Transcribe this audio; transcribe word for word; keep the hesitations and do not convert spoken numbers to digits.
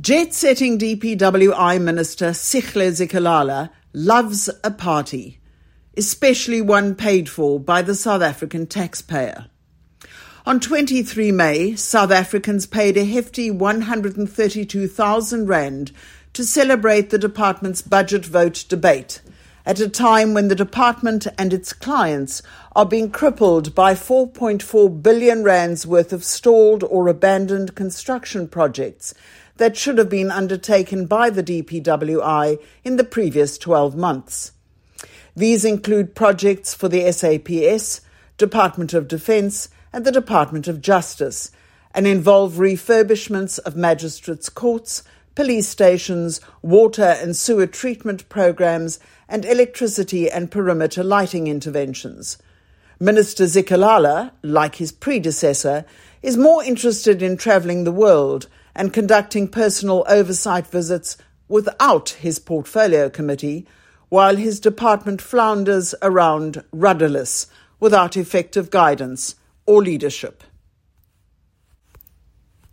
Jet-setting D P W I Minister Sihle Zikalala loves a party, especially one paid for by the South African taxpayer. On the twenty-third of May, South Africans paid a hefty one hundred thirty-two thousand rand to celebrate the department's budget vote debate, at a time when the department and its clients are being crippled by four point four billion rands worth of stalled or abandoned construction projects that should have been undertaken by the D P W I in the previous twelve months. These include projects for the S A P S, Department of Defence and the Department of Justice, and involve refurbishments of magistrates' courts, police stations, water and sewer treatment programs, and electricity and perimeter lighting interventions. Minister Zikalala, like his predecessor, is more interested in travelling the world and conducting personal oversight visits without his portfolio committee, while his department flounders around rudderless, without effective guidance or leadership.